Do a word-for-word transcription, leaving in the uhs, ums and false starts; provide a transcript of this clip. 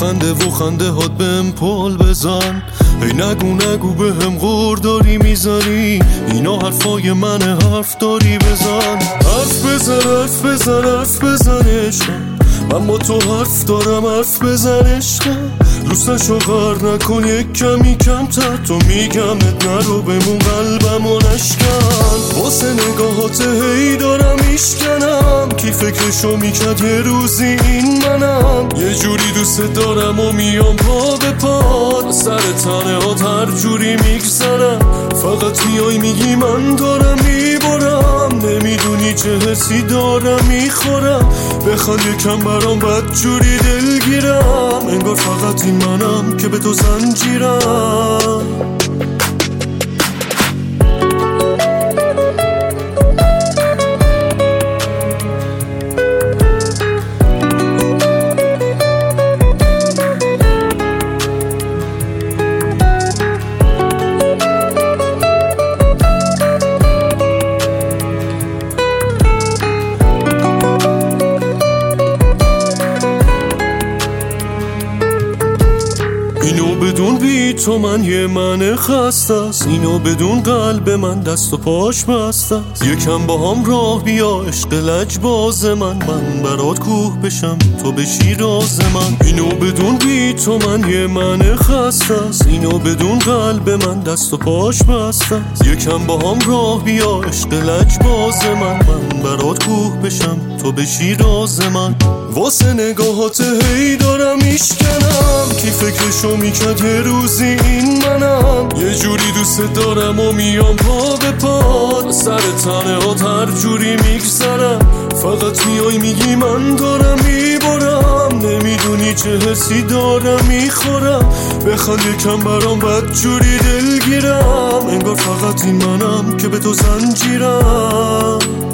خنده و خنده هات بهم پل بزن. ای نگو نگو بهم غور داری میزنی، اینا حرفای منه، حرف داری بزن. حرف بزن حرف بزن حرف بزن عشقم، من با تو حرف دارم حرف بزن عشقم. دوستشو غر نکن یک کمی کمتر، تو میگمت نرو بمون قلبمو نشکن. واسه نگاهات هی دارم میشکنم، کی فکرشو میکرد یه روزی این منم. یه جوری دوست دارم و میام پا به پا، سر تنه هات هر جوری میگذرم. فقط میای میگی من دارم میبرم، نمیدونی چه حسی دارم میخورم. بخند یکم برام بد جوری دلگیرم، انگار فقط این منم که به تو زنجیرم. اینو بدون بی تو من یه من خسته است، اینو بدون قلب من دست و پاش بسته است. یکم با هم راه بیا عشق لجباز من، من برات کوه بشم تو بشی راز من. اینو بدون بی تو من یه من خسته است، اینو بدون قلب من دست و پاش بسته است. یکم با هم راه بیا عشق لجباز من، من برات کوه بشم تو بشی راز من. واسه نگاهات هی دارم میشکنم، کی فکرشو میکرد یه روزی این منم. یه جوری دوست دارم و میام پا به پا، سر تنه هات هر جوری میگذرم. فقط میای میگی من دارم میبرم، نمیدونی چه حسی دارم میخورم. بخند یکم برام بد جوری دلگیرم، انگار فقط این منم که به تو زنجیرم.